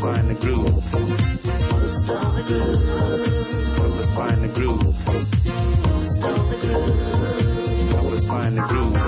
find the groove. Help us find the groove. Help us find the groove.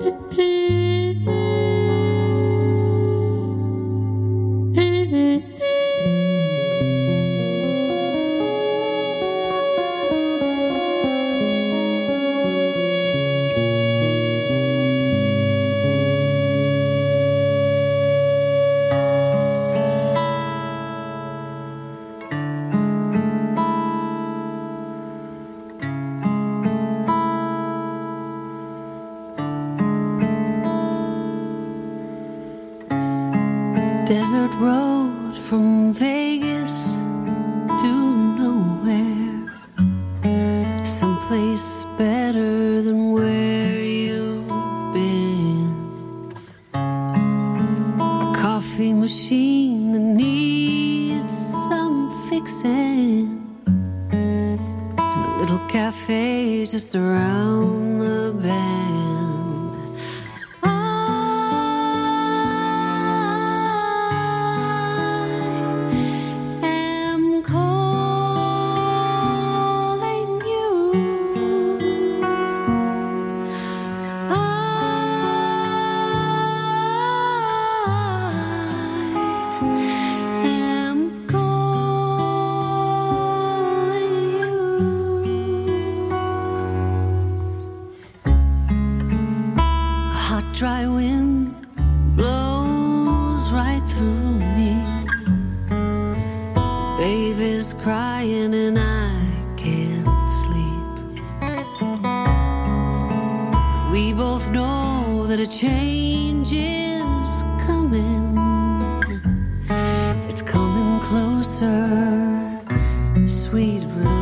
Desert road from Vegas to nowhere, someplace better than where you've been. A coffee machine that needs some fixing, and a little cafe just around the bend. Dry wind blows right through me. Baby's crying and I can't sleep. We both know that a change is coming. It's coming closer, sweet release.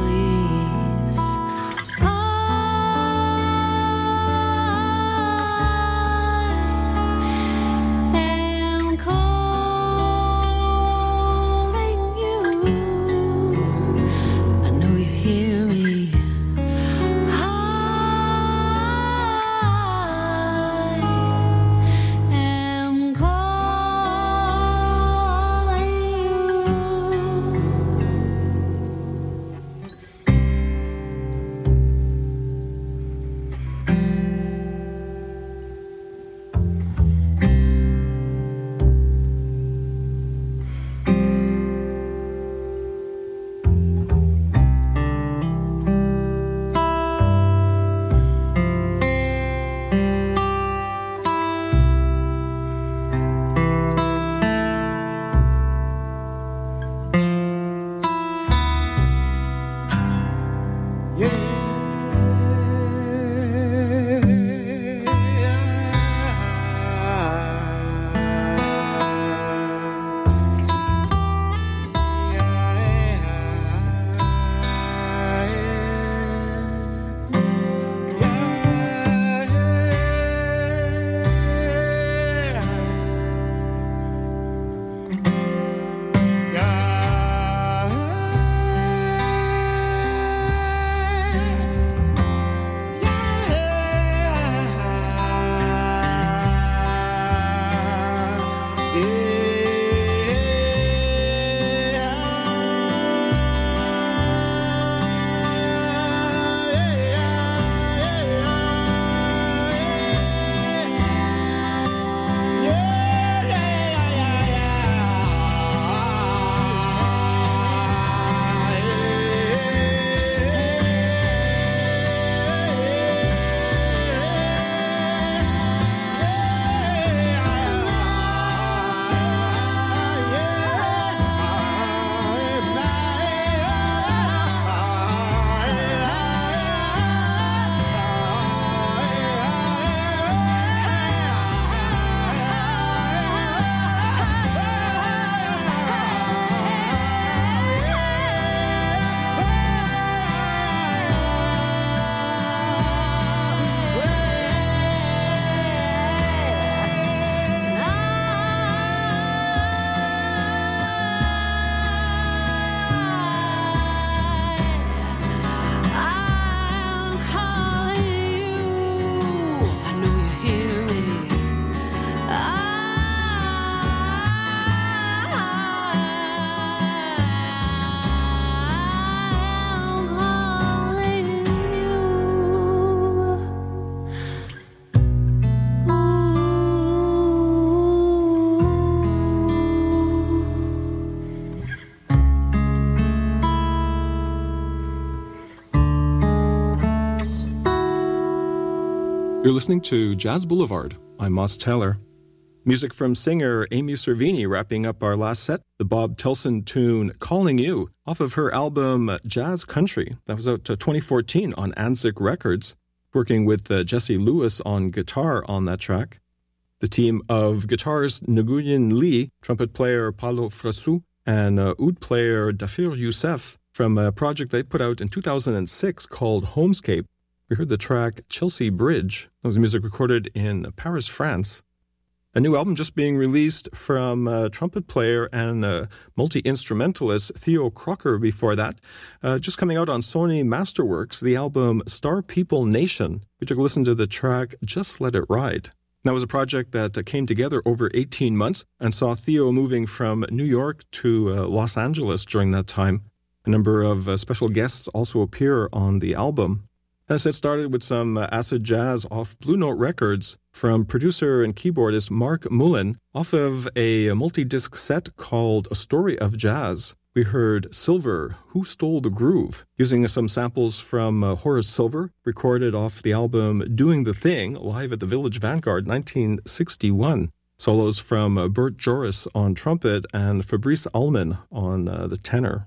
You're listening to Jazz Boulevard. I'm Moss Teller. Music from singer Amy Cervini wrapping up our last set, the Bob Tilson tune Calling You, off of her album Jazz Country. That was out 2014 on Anzik Records, working with Jesse Lewis on guitar on that track. The team of guitarist Nguyen Lee, trumpet player Paulo Frasu, and oud player Dafir Youssef from a project they put out in 2006 called Homescape. We heard the track Chelsea Bridge. That was music recorded in Paris, France. A new album just being released from trumpet player and multi-instrumentalist Theo Crocker before that. Just coming out on Sony Masterworks, the album Star People Nation. We took a listen to the track Just Let It Ride. That was a project that came together over 18 months and saw Theo moving from New York to Los Angeles during that time. A number of special guests also appear on the album. As it started with some acid jazz off Blue Note Records from producer and keyboardist Mark Mullen off of a multi-disc set called A Story of Jazz. We heard Silver, Who Stole the Groove, using some samples from Horace Silver, recorded off the album Doing the Thing, live at the Village Vanguard, 1961. Solos from Bert Joris on trumpet and Fabrice Ullman on the tenor.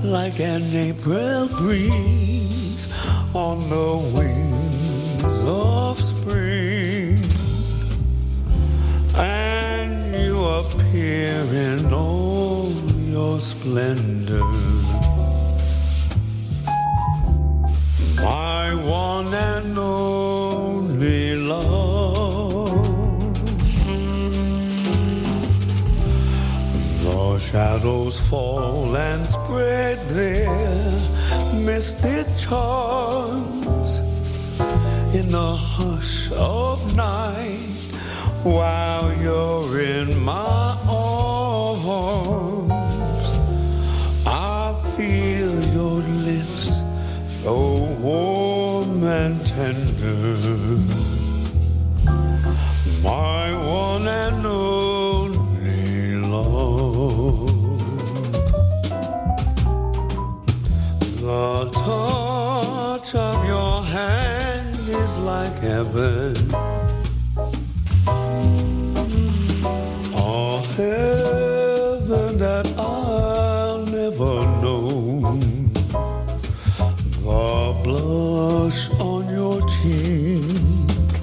like an April breeze on the wings of spring, and you appear in all your splendor, my one and only love. The shadows fall and spread their mystic charms in the hush of night while you're in my arms. I feel your lips so warm and tender, my one and only love. The touch of your hand is like heaven, a heaven that I'll never know. The blush on your cheek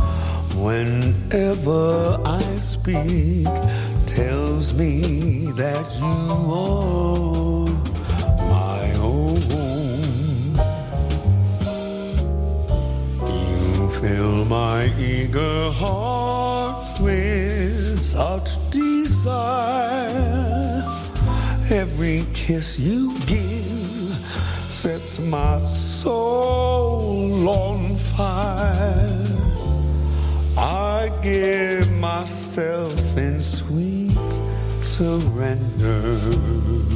whenever I speak tells me that you are my own. You fill my eager heart with such desire. Every kiss you give sets my soul on fire. I give myself in sweet surrender.